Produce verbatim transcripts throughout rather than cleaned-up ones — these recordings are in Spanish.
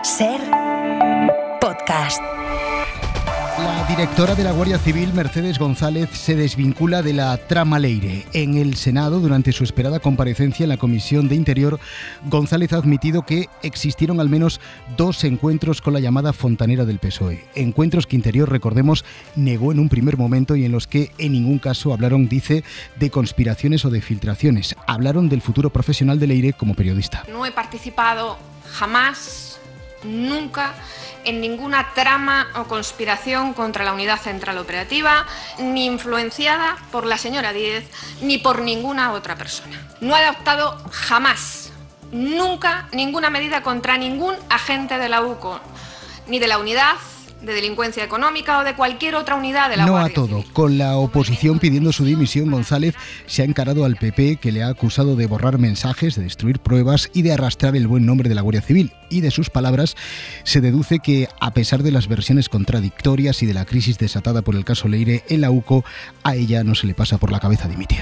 Ser podcast. La directora de la Guardia Civil, Mercedes González, se desvincula de la trama Leire. En el Senado, durante su esperada comparecencia en la Comisión de Interior, González ha admitido que existieron al menos dos encuentros con la llamada fontanera del P S O E. Encuentros que Interior, recordemos, negó en un primer momento y en los que en ningún caso hablaron, dice, de conspiraciones o de filtraciones. Hablaron del futuro profesional de Leire como periodista. No he participado jamás, nunca, en ninguna trama o conspiración contra la Unidad Central Operativa, ni influenciada por la señora Díez, ni por ninguna otra persona. No he adoptado jamás, nunca, ninguna medida contra ningún agente de la U C O, ni de la Unidad de Delincuencia Económica o de cualquier otra unidad de la No Guardia a todo. Civil. Con la oposición pidiendo su dimisión, González se ha encarado al P P, que le ha acusado de borrar mensajes, de destruir pruebas y de arrastrar el buen nombre de la Guardia Civil. Y de sus palabras se deduce que, a pesar de las versiones contradictorias y de la crisis desatada por el caso Leire en la U C O, a ella no se le pasa por la cabeza dimitir.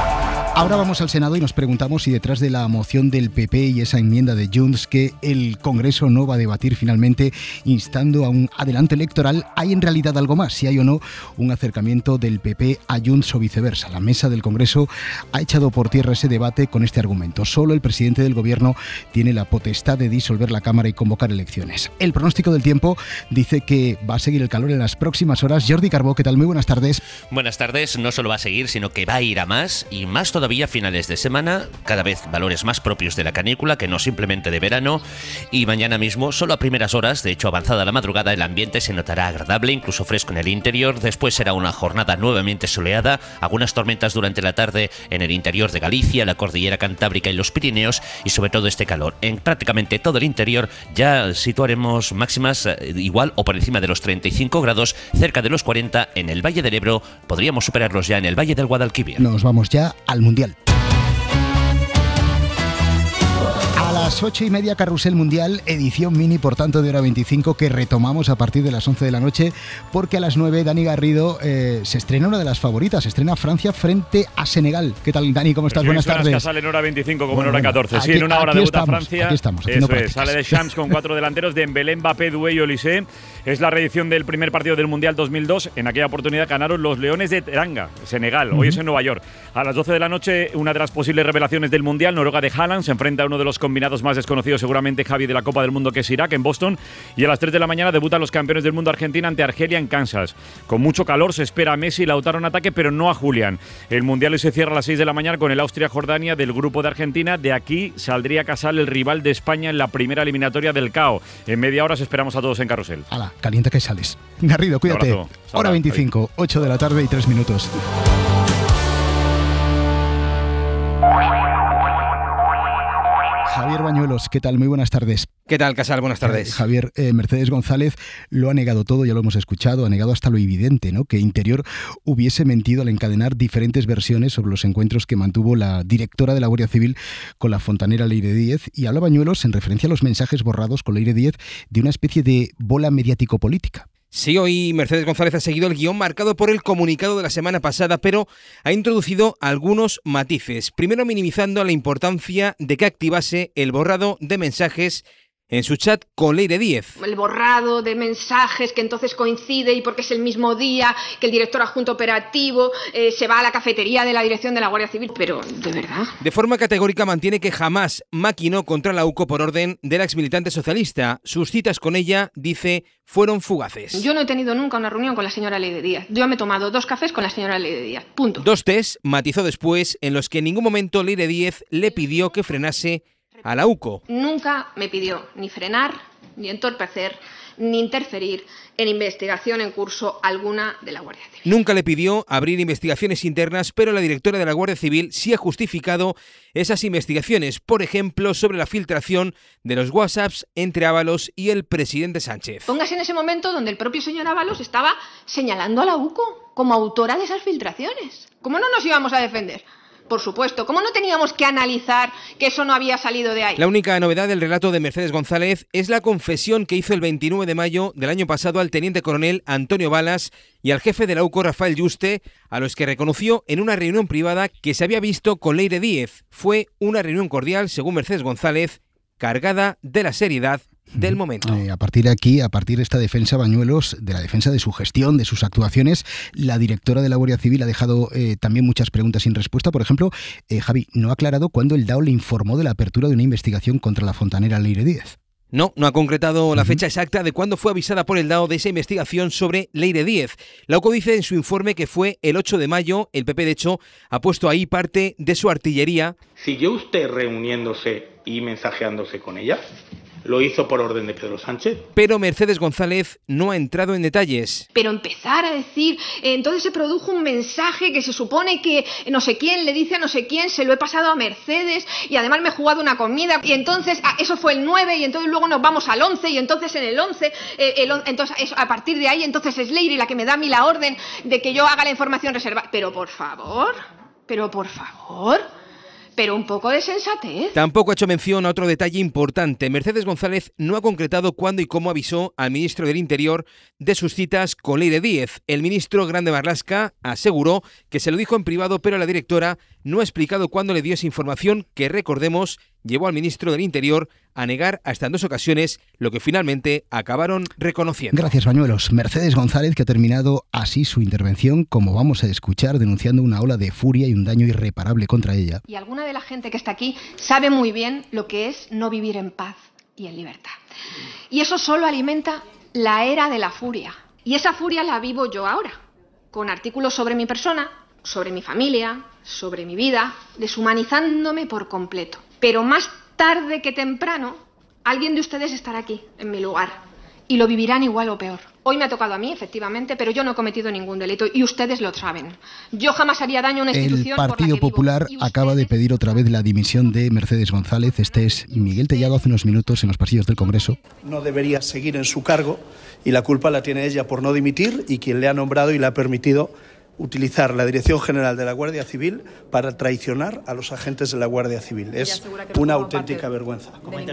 Ahora vamos al Senado y nos preguntamos si detrás de la moción del P P y esa enmienda de Junts que el Congreso no va a debatir finalmente, instando a un adelanto electoral, hay en realidad algo más, si hay o no un acercamiento del P P a Junts o viceversa. La mesa del Congreso ha echado por tierra ese debate con este argumento. Solo el presidente del Gobierno tiene la potestad de disolver la Cámara y convocar elecciones. El pronóstico del tiempo dice que va a seguir el calor en las próximas horas. Jordi Carbó, ¿qué tal? Muy buenas tardes. Buenas tardes. No solo va a seguir, sino que va a ir a más y más todavía. Todavía a finales de semana, cada vez valores más propios de la canícula que no simplemente de verano, y mañana mismo, solo a primeras horas, de hecho avanzada la madrugada, el ambiente se notará agradable, incluso fresco en el interior. Después será una jornada nuevamente soleada, algunas tormentas durante la tarde en el interior de Galicia, la cordillera cantábrica y los Pirineos, y sobre todo este calor. En prácticamente todo el interior ya situaremos máximas eh, igual o por encima de los treinta y cinco grados, cerca de los cuarenta en el Valle del Ebro, podríamos superarlos ya en el Valle del Guadalquivir. Nos vamos ya al Mundial. A las ocho y media, Carrusel Mundial, edición mini, por tanto, de hora veinticinco, que retomamos a partir de las once de la noche, porque a las nueve Dani Garrido eh, se estrena una de las favoritas, se estrena Francia frente a Senegal. ¿Qué tal, Dani? ¿Cómo estás? Buenas tardes. Casal en hora veinticinco como Bueno, en hora catorce. aquí, sí, en una hora debuta estamos, Francia. Aquí estamos, Eso prácticas. es, sale de Shams con cuatro delanteros, Dembélé, Mbappé, Doué y Olise. Es la reedición del primer partido del Mundial dos mil dos. En aquella oportunidad ganaron los Leones de Teranga, Senegal. Hoy uh-huh. es en Nueva York. A las doce de la noche, una de las posibles revelaciones del Mundial, Noruega de Haaland, se enfrenta a uno de los combinados más desconocidos seguramente, Javi, de la Copa del Mundo, que es Irak, en Boston. Y a las tres de la mañana debutan los campeones del mundo Argentina ante Argelia en Kansas. Con mucho calor se espera a Messi y Lautaro en ataque, pero no a Julián. El Mundial hoy se cierra a las seis de la mañana con el Austria-Jordania del grupo de Argentina. De aquí saldría Casal, el rival de España en la primera eliminatoria del C A O. En media hora os esperamos a todos en Carrusel. Hala, calienta que sales. Garrido, cuídate. Hora veinticinco, ocho de la tarde y tres minutos. Javier Bañuelos, ¿qué tal? Muy buenas tardes. ¿Qué tal, Casal? Buenas tardes. Eh, Javier, eh, Mercedes González lo ha negado todo, ya lo hemos escuchado, ha negado hasta lo evidente, ¿no? Que Interior hubiese mentido al encadenar diferentes versiones sobre los encuentros que mantuvo la directora de la Guardia Civil con la fontanera Leire Díez, y habla Bañuelos, en referencia a los mensajes borrados con Leire Díez, de una especie de bola mediático-política. Sí, hoy Mercedes González ha seguido el guión marcado por el comunicado de la semana pasada, pero ha introducido algunos matices. Primero, minimizando la importancia de que activase el borrado de mensajes en su chat con Leire Díez. El borrado de mensajes que entonces coincide y porque es el mismo día que el director adjunto operativo eh, se va a la cafetería de la dirección de la Guardia Civil. Pero, ¿de verdad? De forma categórica mantiene que jamás maquinó contra la U C O por orden del exmilitante socialista. Sus citas con ella, dice, fueron fugaces. Yo no he tenido nunca una reunión con la señora Leire Díez. Yo me he tomado dos cafés con la señora Leire Díez. Punto. Dos test, matizó después, en los que en ningún momento Leire Díez le pidió que frenase a la U C O. Nunca me pidió ni frenar, ni entorpecer, ni interferir en investigación en curso alguna de la Guardia Civil. Nunca le pidió abrir investigaciones internas, pero la directora de la Guardia Civil sí ha justificado esas investigaciones, por ejemplo, sobre la filtración de los WhatsApps entre Ábalos y el presidente Sánchez. Póngase en ese momento donde el propio señor Ábalos estaba señalando a la U C O como autora de esas filtraciones. ¿Cómo no nos íbamos a defender? Por supuesto, ¿cómo no teníamos que analizar que eso no había salido de ahí? La única novedad del relato de Mercedes González es la confesión que hizo el veintinueve de mayo del año pasado al teniente coronel Antonio Balas y al jefe de la U C O, Rafael Yuste, a los que reconoció en una reunión privada que se había visto con Leire Díez. Fue una reunión cordial, según Mercedes González, cargada de la seriedad del momento. Eh, a partir de aquí, a partir de esta defensa, Bañuelos, de la defensa de su gestión, de sus actuaciones, la directora de la Guardia Civil ha dejado eh, también muchas preguntas sin respuesta. Por ejemplo, eh, Javi, no ha aclarado cuándo el D A O le informó de la apertura de una investigación contra la fontanera Leire Díez. No, no ha concretado la fecha exacta de cuándo fue avisada por el D A O de esa investigación sobre Leire Díez. La UCO dice en su informe que fue el ocho de mayo. El P P, de hecho, ha puesto ahí parte de su artillería. ¿Siguió usted reuniéndose y mensajeándose con ella? ¿Lo hizo por orden de Pedro Sánchez? Pero Mercedes González no ha entrado en detalles. Pero empezar a decir, eh, entonces se produjo un mensaje que se supone que no sé quién le dice a no sé quién, se lo he pasado a Mercedes y además me he jugado una comida y entonces ah, eso fue el nueve y entonces luego nos vamos al once y entonces en el once, eh, el, entonces eso, a partir de ahí entonces es Leire la que me da a mí la orden de que yo haga la información reservada. Pero por favor, pero por favor... Pero un poco de sensatez. Tampoco ha hecho mención a otro detalle importante. Mercedes González no ha concretado cuándo y cómo avisó al ministro del Interior de sus citas con Leire Díez. El ministro Grande Marlaska aseguró que se lo dijo en privado, pero la directora no ha explicado cuándo le dio esa información que, recordemos, llevó al ministro del Interior a negar hasta en dos ocasiones lo que finalmente acabaron reconociendo. Gracias, Bañuelos. Mercedes González, que ha terminado así su intervención, como vamos a escuchar, denunciando una ola de furia y un daño irreparable contra ella. Y alguna de la gente que está aquí sabe muy bien lo que es no vivir en paz y en libertad. Y eso solo alimenta la era de la furia. Y esa furia la vivo yo ahora, con artículos sobre mi persona, sobre mi familia, sobre mi vida, deshumanizándome por completo. Pero más tarde que temprano, alguien de ustedes estará aquí, en mi lugar, y lo vivirán igual o peor. Hoy me ha tocado a mí, efectivamente, pero yo no he cometido ningún delito y ustedes lo saben. Yo jamás haría daño a una institución. El Partido Popular acaba de pedir otra vez la dimisión de Mercedes González. Este es Miguel Tellado hace unos minutos en los pasillos del Congreso. No debería seguir en su cargo y la culpa la tiene ella por no dimitir y quien le ha nombrado y le ha permitido utilizar la Dirección General de la Guardia Civil para traicionar a los agentes de la Guardia Civil. Es una auténtica vergüenza.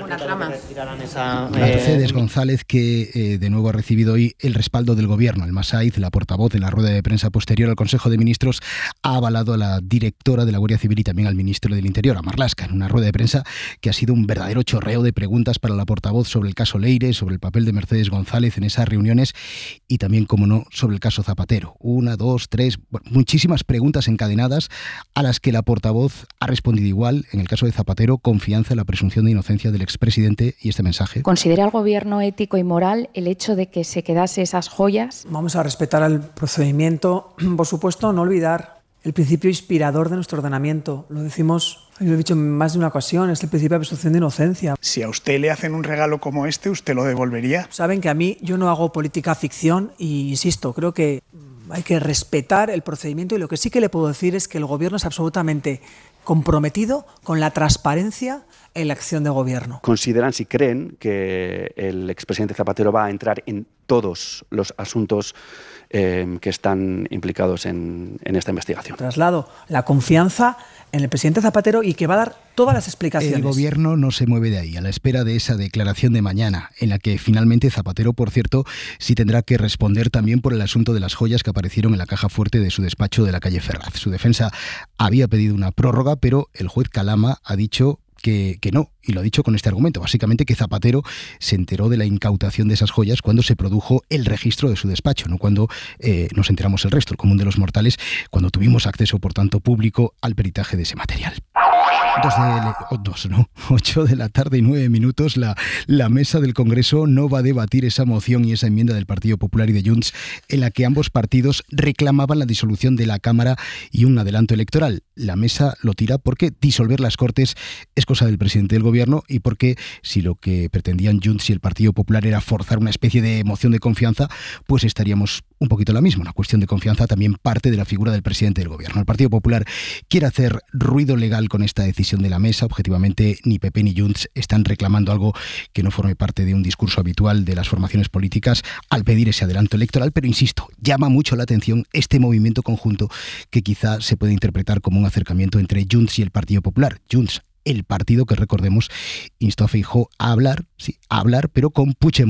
Mercedes González, que eh, de nuevo ha recibido hoy el respaldo del Gobierno. El Masaiz, la portavoz en la rueda de prensa posterior al Consejo de Ministros, ha avalado a la directora de la Guardia Civil y también al ministro del Interior, a Marlaska, en una rueda de prensa que ha sido un verdadero chorreo de preguntas para la portavoz sobre el caso Leire, sobre el papel de Mercedes González en esas reuniones y también, como no, sobre el caso Zapatero. Una, dos, tres... Bueno, muchísimas preguntas encadenadas a las que la portavoz ha respondido igual. En el caso de Zapatero, confianza en la presunción de inocencia del expresidente y este mensaje. ¿Considera el Gobierno ético y moral el hecho de que se quedase esas joyas? Vamos a respetar el procedimiento. Por supuesto, no olvidar el principio inspirador de nuestro ordenamiento. Lo decimos, lo he dicho en más de una ocasión, es el principio de presunción de inocencia. Si a usted le hacen un regalo como este, ¿usted lo devolvería? Saben que a mí yo no hago política ficción y, insisto, creo que hay que respetar el procedimiento y lo que sí que le puedo decir es que el Gobierno es absolutamente comprometido con la transparencia en la acción de Gobierno. ¿Consideran, si creen, que el expresidente Zapatero va a entrar en todos los asuntos eh, que están implicados en, en esta investigación? Traslado la confianza en el presidente Zapatero y que va a dar todas las explicaciones. El Gobierno no se mueve de ahí, a la espera de esa declaración de mañana, en la que finalmente Zapatero, por cierto, sí tendrá que responder también por el asunto de las joyas que aparecieron en la caja fuerte de su despacho de la calle Ferraz. Su defensa había pedido una prórroga, pero el juez Calama ha dicho Que, que no, y lo ha dicho con este argumento, básicamente que Zapatero se enteró de la incautación de esas joyas cuando se produjo el registro de su despacho, no cuando eh, nos enteramos el resto, el común de los mortales, cuando tuvimos acceso, por tanto, público al peritaje de ese material. Dos de, oh, dos, no, ocho de la tarde y nueve minutos, la, la mesa del Congreso no va a debatir esa moción y esa enmienda del Partido Popular y de Junts en la que ambos partidos reclamaban la disolución de la Cámara y un adelanto electoral. La mesa lo tira porque disolver las Cortes es cosa del presidente del Gobierno y porque si lo que pretendían Junts y el Partido Popular era forzar una especie de moción de confianza, pues estaríamos un poquito la misma. Una cuestión de confianza también parte de la figura del presidente del Gobierno. El Partido Popular quiere hacer ruido legal con esta decisión de la mesa. Objetivamente, ni P P ni Junts están reclamando algo que no forme parte de un discurso habitual de las formaciones políticas al pedir ese adelanto electoral, pero insisto, llama mucho la atención este movimiento conjunto que quizá se puede interpretar como un acercamiento entre Junts y el Partido Popular. Junts, el partido que, recordemos, instó a Feijóo a hablar, sí, a hablar, pero con Puigdemont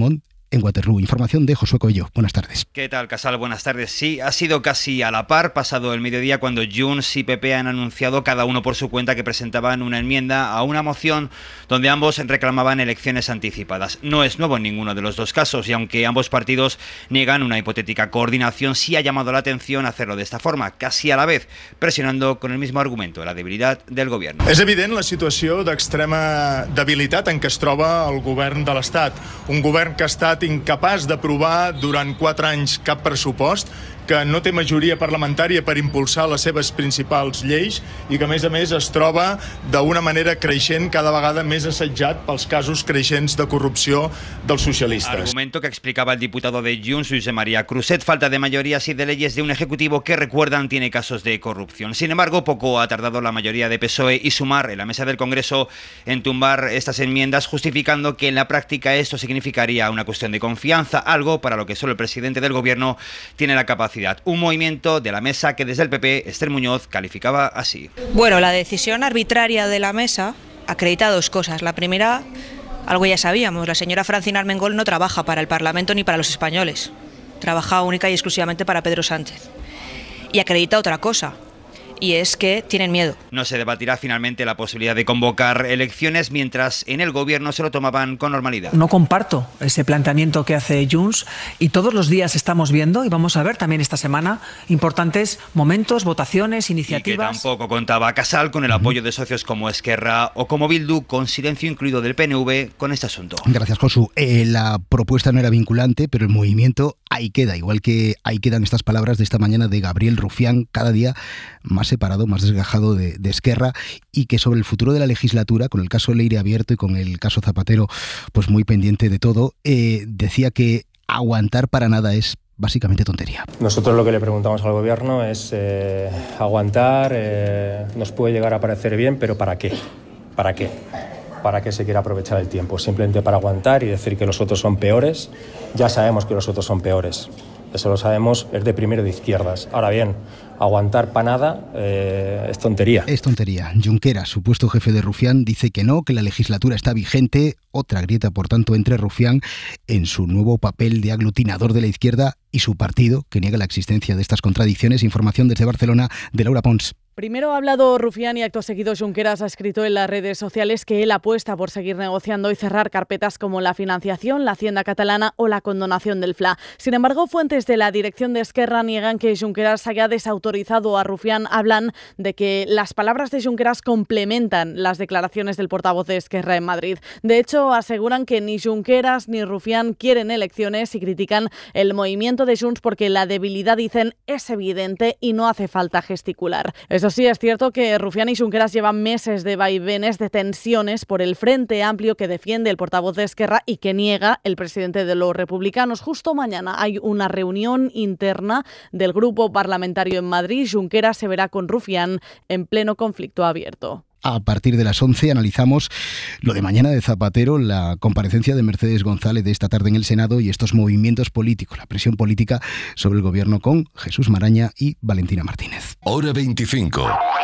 en Waterloo. Información de Josué Coello. Buenas tardes. ¿Qué tal, Casal? Buenas tardes. Sí, ha sido casi a la par, pasado el mediodía, cuando Junts y P P han anunciado cada uno por su cuenta que presentaban una enmienda a una moción donde ambos reclamaban elecciones anticipadas. No es nuevo en ninguno de los dos casos, y aunque ambos partidos niegan una hipotética coordinación, sí ha llamado la atención hacerlo de esta forma, casi a la vez, presionando con el mismo argumento, la debilidad del gobierno. És evident la situació d'extrema debilitat en què es troba el govern de l'Estat. Un govern que ha estat incapaç d'aprovar durant quatre anys cap pressupost, que no té majoria parlamentària per impulsar les seves principals lleis i que, a més a més, es troba d'una manera creixent cada vegada més assetjat pels casos creixents de corrupció dels socialistes. Argumento que explicaba el diputado de Junts, Josep María Cruzet, falta de mayorías y de leyes de un ejecutivo que, recuerdan, tiene casos de corrupción. Sin embargo, poco ha tardado la mayoría de P S O E y Sumar en la mesa del Congreso en tumbar estas enmiendas, justificando que en la práctica esto significaría una cuestión de confianza, algo para lo que solo el presidente del gobierno tiene la capacidad. Un movimiento de la mesa que desde el P P, Esther Muñoz, calificaba así. Bueno, la decisión arbitraria de la mesa acredita dos cosas. La primera, algo ya sabíamos, la señora Francina Armengol no trabaja para el Parlamento ni para los españoles. Trabaja única y exclusivamente para Pedro Sánchez. Y acredita otra cosa, y es que tienen miedo. No se debatirá finalmente la posibilidad de convocar elecciones, mientras en el gobierno se lo tomaban con normalidad. No comparto ese planteamiento que hace Junts, y todos los días estamos viendo, y vamos a ver también esta semana, importantes momentos, votaciones, iniciativas. Y que tampoco contaba Casal con el apoyo de socios como Esquerra o como Bildu, con silencio incluido del P N V con este asunto. Gracias, Josu. Eh, la propuesta no era vinculante, pero el movimiento ahí queda, igual que ahí quedan estas palabras de esta mañana de Gabriel Rufián, cada día más separado, más desgajado de, de Esquerra, y que sobre el futuro de la legislatura, con el caso Leire abierto y con el caso Zapatero pues muy pendiente de todo, eh, decía que aguantar para nada es básicamente tontería. Nosotros lo que le preguntamos al gobierno es eh, aguantar, eh, nos puede llegar a parecer bien, pero ¿para qué? ¿Para qué? ¿Para qué se quiere aprovechar el tiempo? Simplemente para aguantar y decir que los otros son peores. Ya sabemos que los otros son peores. Eso lo sabemos, es de primero de izquierdas. Ahora bien, aguantar para nada eh, es tontería. Es tontería. Junqueras, supuesto jefe de Rufián, dice que no, que la legislatura está vigente. Otra grieta, por tanto, entre Rufián en su nuevo papel de aglutinador de la izquierda y su partido, que niega la existencia de estas contradicciones. Información desde Barcelona de Laura Pons. Primero ha hablado Rufián y acto seguido Junqueras ha escrito en las redes sociales que él apuesta por seguir negociando y cerrar carpetas como la financiación, la hacienda catalana o la condonación del F L A. Sin embargo, fuentes de la dirección de Esquerra niegan que Junqueras haya desautorizado a Rufián. Hablan de que las palabras de Junqueras complementan las declaraciones del portavoz de Esquerra en Madrid. De hecho, aseguran que ni Junqueras ni Rufián quieren elecciones y critican el movimiento de Junts porque la debilidad, dicen, es evidente y no hace falta gesticular. Eso sí, es cierto que Rufián y Junqueras llevan meses de vaivenes, de tensiones por el Frente Amplio que defiende el portavoz de Esquerra y que niega el presidente de los republicanos. Justo mañana hay una reunión interna del grupo parlamentario en Madrid. Junqueras se verá con Rufián en pleno conflicto abierto. A partir de las once analizamos lo de mañana de Zapatero, la comparecencia de Mercedes González de esta tarde en el Senado y estos movimientos políticos, la presión política sobre el gobierno con Jesús Maraña y Valentina Martínez. Hora veinticinco.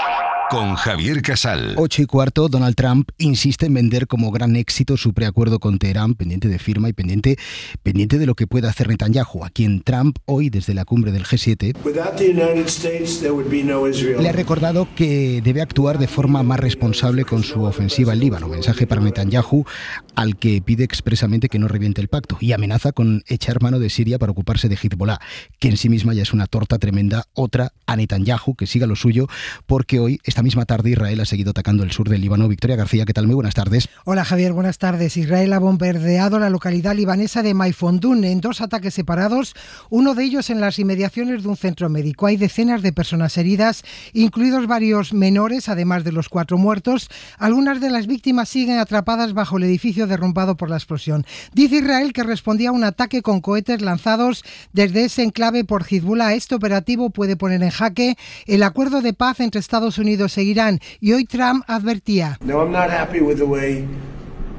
Con Javier Casal. Ocho y cuarto, Donald Trump insiste en vender como gran éxito su preacuerdo con Teherán, pendiente de firma y pendiente, pendiente de lo que pueda hacer Netanyahu, a quien Trump hoy desde la cumbre del G siete le ha recordado que debe actuar de forma más responsable con su ofensiva en Líbano. Mensaje para Netanyahu, al que pide expresamente que no reviente el pacto y amenaza con echar mano de Siria para ocuparse de Hezbollah, que en sí misma ya es una torta tremenda. Otra a Netanyahu, que siga lo suyo, porque hoy esta misma tarde Israel ha seguido atacando el sur del Líbano. Victoria García, ¿qué tal? Muy buenas tardes. Hola Javier, buenas tardes. Israel ha bombardeado la localidad libanesa de Maifondún en dos ataques separados, uno de ellos en las inmediaciones de un centro médico. Hay decenas de personas heridas, incluidos varios menores, además de los cuatro muertos. Algunas de las víctimas siguen atrapadas bajo el edificio derrumbado por la explosión. Dice Israel que respondía a un ataque con cohetes lanzados desde ese enclave por Hezbollah. Este operativo puede poner en jaque el acuerdo de paz entre Estados Unidos e Irán, y hoy Trump advertía: No, I'm not happy with the way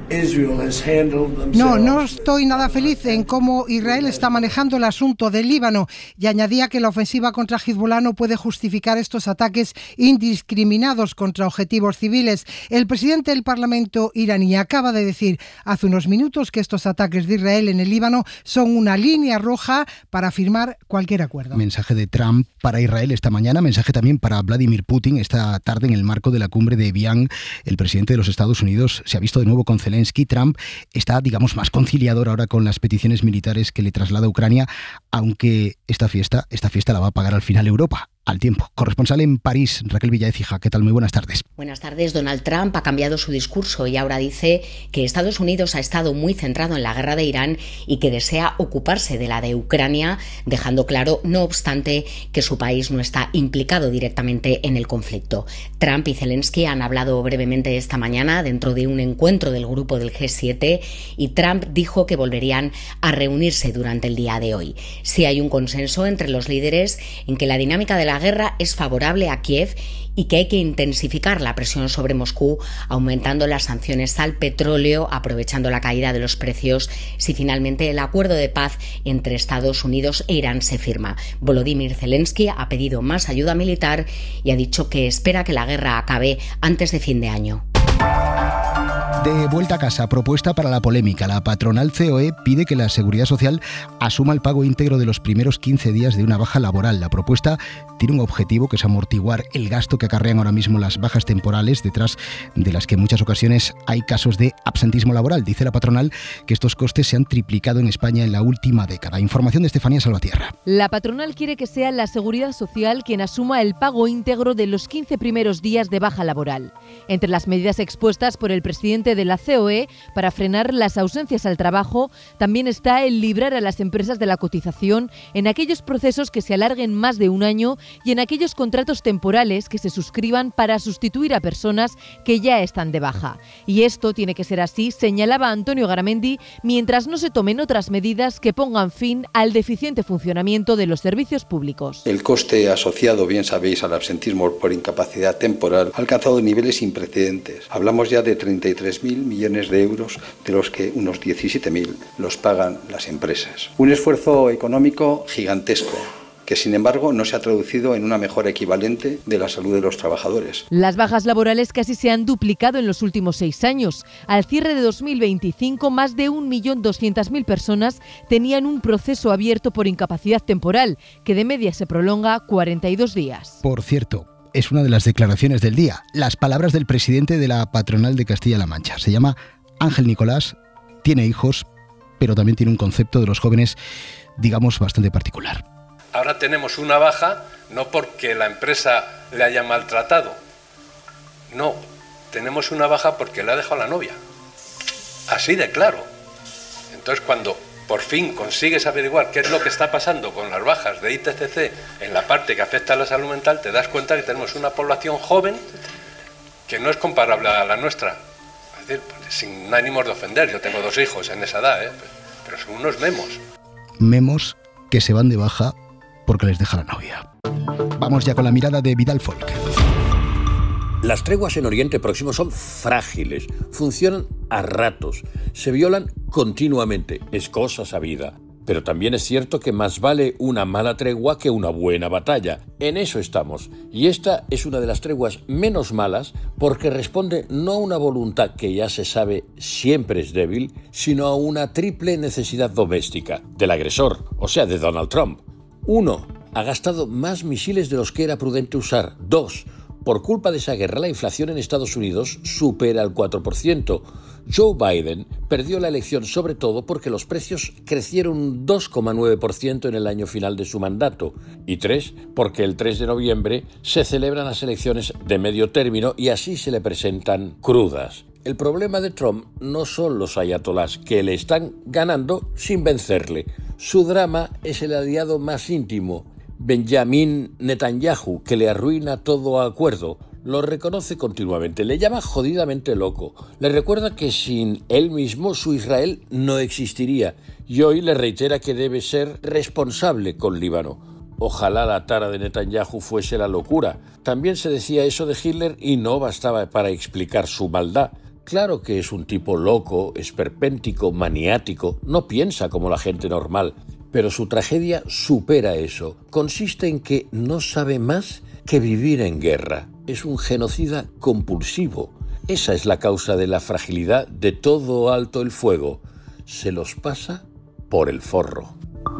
No, no estoy nada feliz en cómo Israel está manejando el asunto del Líbano, y añadía que la ofensiva contra Hezbollah no puede justificar estos ataques indiscriminados contra objetivos civiles. El presidente del Parlamento iraní acaba de decir hace unos minutos que estos ataques de Israel en el Líbano son una línea roja para firmar cualquier acuerdo. Mensaje de Trump para Israel esta mañana, mensaje también para Vladimir Putin esta tarde en el marco de la cumbre de Evian. El presidente de los Estados Unidos se ha visto de nuevo con Zelensky. Trump está, digamos, más conciliador ahora con las peticiones militares que le traslada Ucrania, aunque esta fiesta, esta fiesta la va a pagar al final Europa. Al tiempo. Corresponsal en París, Raquel Villaécija. ¿Qué tal? Muy buenas tardes. Buenas tardes. Donald Trump ha cambiado su discurso y ahora dice que Estados Unidos ha estado muy centrado en la guerra de Irán y que desea ocuparse de la de Ucrania, dejando claro, no obstante, que su país no está implicado directamente en el conflicto. Trump y Zelensky han hablado brevemente esta mañana dentro de un encuentro del grupo del G siete y Trump dijo que volverían a reunirse durante el día de hoy. Sí hay un consenso entre los líderes en que la dinámica de la guerra es favorable a Kiev y que hay que intensificar la presión sobre Moscú, aumentando las sanciones al petróleo, aprovechando la caída de los precios, si finalmente el acuerdo de paz entre Estados Unidos e Irán se firma. Volodymyr Zelensky ha pedido más ayuda militar y ha dicho que espera que la guerra acabe antes de fin de año. De vuelta a casa, propuesta para la polémica. La patronal C O E pide que la Seguridad Social asuma el pago íntegro de los primeros quince días de una baja laboral. La propuesta tiene un objetivo, que es amortiguar el gasto que acarrean ahora mismo las bajas temporales, detrás de las que en muchas ocasiones hay casos de absentismo laboral. Dice la patronal que estos costes se han triplicado en España en la última década. Información de Estefanía Salvatierra. La patronal quiere que sea la Seguridad Social quien asuma el pago íntegro de los quince primeros días de baja laboral. Entre las medidas expuestas por el presidente de la C O E para frenar las ausencias al trabajo también está el librar a las empresas de la cotización en aquellos procesos que se alarguen más de un año y en aquellos contratos temporales que se suscriban para sustituir a personas que ya están de baja. Y esto tiene que ser así, señalaba Antonio Garamendi, mientras no se tomen otras medidas que pongan fin al deficiente funcionamiento de los servicios públicos. El coste asociado, bien sabéis, al absentismo por incapacidad temporal ha alcanzado niveles sin precedentes. Hablamos ya de treinta y tres mil millones de euros, de los que unos diecisiete mil los pagan las empresas. Un esfuerzo económico gigantesco, que sin embargo no se ha traducido en una mejora equivalente de la salud de los trabajadores. Las bajas laborales casi se han duplicado en los últimos seis años. Al cierre de dos mil veinticinco, más de un millón doscientas mil personas tenían un proceso abierto por incapacidad temporal, que de media se prolonga cuarenta y dos días. Por cierto, es una de las declaraciones del día, las palabras del presidente de la patronal de Castilla-La Mancha. Se llama Ángel Nicolás, tiene hijos, pero también tiene un concepto de los jóvenes, digamos, bastante particular. Ahora tenemos una baja no porque la empresa le haya maltratado, no, tenemos una baja porque le ha dejado la novia, así de claro. Entonces, cuando por fin consigues averiguar qué es lo que está pasando con las bajas de I T C C en la parte que afecta a la salud mental, te das cuenta que tenemos una población joven que no es comparable a la nuestra. Es decir, sin ánimos de ofender, yo tengo dos hijos en esa edad, ¿eh? Pero son unos memos. Memos que se van de baja porque les deja la novia. Vamos ya con la mirada de Vidal Folk. Las treguas en Oriente Próximo son frágiles, funcionan a ratos, se violan continuamente, es cosa sabida. Pero también es cierto que más vale una mala tregua que una buena batalla. En eso estamos. Y esta es una de las treguas menos malas porque responde no a una voluntad que ya se sabe siempre es débil, sino a una triple necesidad doméstica del agresor, o sea, de Donald Trump. Uno, ha gastado más misiles de los que era prudente usar. Dos, por culpa de esa guerra, la inflación en Estados Unidos supera el cuatro por ciento. Joe Biden perdió la elección sobre todo porque los precios crecieron un dos coma nueve por ciento en el año final de su mandato. Y tres, porque el tres de noviembre se celebran las elecciones de medio término y así se le presentan crudas. El problema de Trump no son los ayatolás, que le están ganando sin vencerle. Su drama es el aliado más íntimo, Benjamin Netanyahu, que le arruina todo acuerdo. Lo reconoce continuamente, le llama jodidamente loco. Le recuerda que sin él mismo su Israel no existiría. Y hoy le reitera que debe ser responsable con Líbano. Ojalá la tara de Netanyahu fuese la locura. También se decía eso de Hitler y no bastaba para explicar su maldad. Claro que es un tipo loco, esperpéntico, maniático, no piensa como la gente normal, pero su tragedia supera eso. Consiste en que no sabe más que vivir en guerra. Es un genocida compulsivo. Esa es la causa de la fragilidad de todo alto el fuego. Se los pasa por el forro.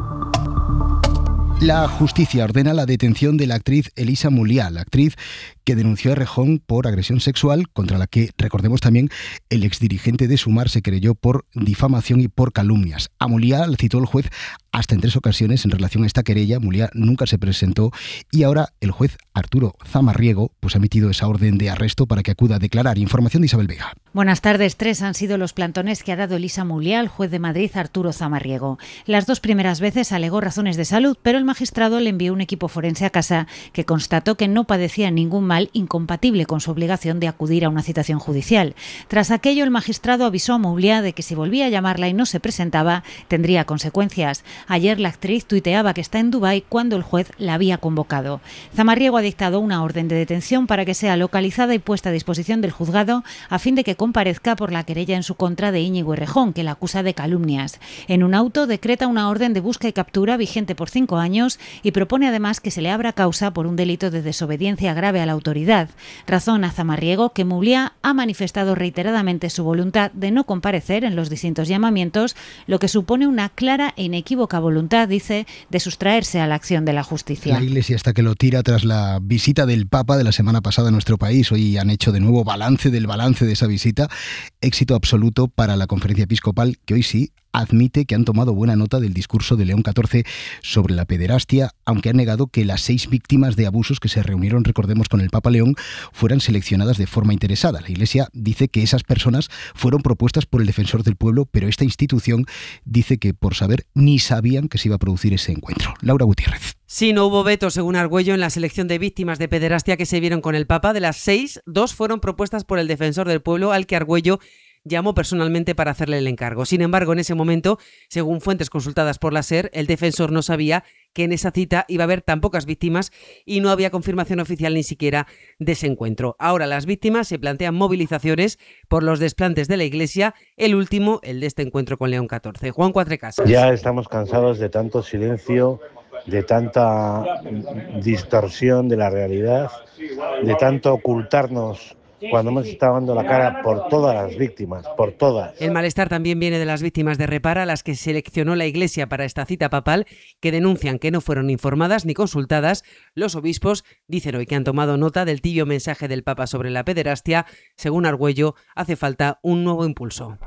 La justicia ordena la detención de la actriz Elisa Mulliá, la actriz que denunció a Errejón por agresión sexual, contra la que, recordemos también, el exdirigente de Sumar se querelló por difamación y por calumnias. A Mulliá la citó el juez hasta en tres ocasiones en relación a esta querella. Mulliá nunca se presentó y ahora el juez Arturo Zamarriego pues, ha emitido esa orden de arresto para que acuda a declarar. Información de Isabel Vega. Buenas tardes. Tres han sido los plantones que ha dado Elisa Mulliá al juez de Madrid, Arturo Zamarriego. Las dos primeras veces alegó razones de salud, pero el magistrado le envió un equipo forense a casa que constató que no padecía ningún mal incompatible con su obligación de acudir a una citación judicial. Tras aquello, el magistrado avisó a Mulliá de que si volvía a llamarla y no se presentaba, tendría consecuencias. Ayer la actriz tuiteaba que está en Dubái cuando el juez la había convocado. Zamarriego ha dictado una orden de detención para que sea localizada y puesta a disposición del juzgado a fin de que comparezca por la querella en su contra de Íñigo Errejón, que la acusa de calumnias. En un auto decreta una orden de busca y captura vigente por cinco años y propone además que se le abra causa por un delito de desobediencia grave a la autoridad. Razón a Zamarriego que Mulliá ha manifestado reiteradamente su voluntad de no comparecer en los distintos llamamientos, lo que supone una clara e inequívoca voluntad, dice, de sustraerse a la acción de la justicia. La Iglesia hasta que lo tira tras la visita del Papa de la semana pasada a nuestro país. Hoy han hecho de nuevo balance del balance de esa visita. Éxito absoluto para la Conferencia Episcopal, que hoy sí admite que han tomado buena nota del discurso de León catorce sobre la pederastia, aunque ha negado que las seis víctimas de abusos que se reunieron, recordemos, con el Papa León, fueran seleccionadas de forma interesada. La Iglesia dice que esas personas fueron propuestas por el Defensor del Pueblo, pero esta institución dice que por saber ni sabían que se iba a producir ese encuentro. Laura Gutiérrez. Sí, no hubo veto, según Argüello, en la selección de víctimas de pederastia que se vieron con el Papa. De las seis, dos fueron propuestas por el Defensor del Pueblo, al que Argüello llamó personalmente para hacerle el encargo. Sin embargo, en ese momento, según fuentes consultadas por la SER, el defensor no sabía que en esa cita iba a haber tan pocas víctimas y no había confirmación oficial ni siquiera de ese encuentro. Ahora las víctimas se plantean movilizaciones por los desplantes de la Iglesia, el último, el de este encuentro con León catorce. Juan Cuatrecasas. Ya estamos cansados de tanto silencio, de tanta distorsión de la realidad, de tanto ocultarnos cuando hemos estado dando la cara por todas las víctimas, por todas. El malestar también viene de las víctimas de Repara, a las que seleccionó la Iglesia para esta cita papal, que denuncian que no fueron informadas ni consultadas. Los obispos dicen hoy que han tomado nota del tibio mensaje del Papa sobre la pederastia. Según Argüello, hace falta un nuevo impulso.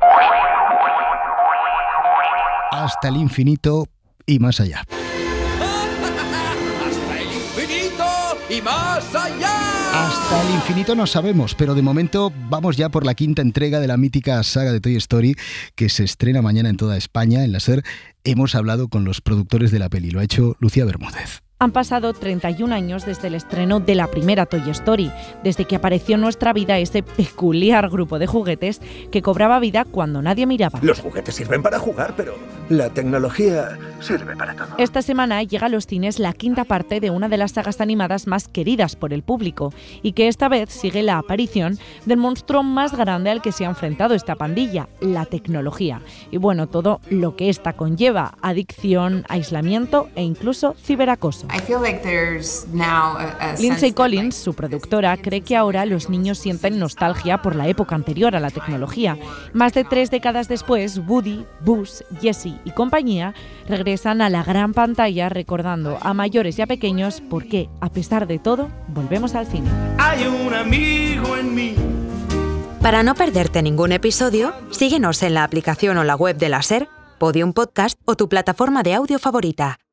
Hasta el infinito y más allá. ¡Hasta el infinito y más allá! Hasta el infinito no sabemos, pero de momento vamos ya por la quinta entrega de la mítica saga de Toy Story, que se estrena mañana en toda España. En la SER hemos hablado con los productores de la peli, lo ha hecho Lucía Bermúdez. Han pasado treinta y un años desde el estreno de la primera Toy Story, desde que apareció en nuestra vida ese peculiar grupo de juguetes que cobraba vida cuando nadie miraba. Los juguetes sirven para jugar, pero la tecnología sirve para todo. Esta semana llega a los cines la quinta parte de una de las sagas animadas más queridas por el público y que esta vez sigue la aparición del monstruo más grande al que se ha enfrentado esta pandilla, la tecnología. Y bueno, todo lo que esta conlleva: adicción, aislamiento e incluso ciberacoso. Lindsay Collins, su productora, cree que ahora los niños sienten nostalgia por la época anterior a la tecnología. Más de tres décadas después, Woody, Buzz, Jessie y compañía regresan a la gran pantalla recordando a mayores y a pequeños por qué, a pesar de todo, volvemos al cine. Hay un amigo en mí. Para no perderte ningún episodio, síguenos en la aplicación o la web de la SER, Podium Podcast o tu plataforma de audio favorita.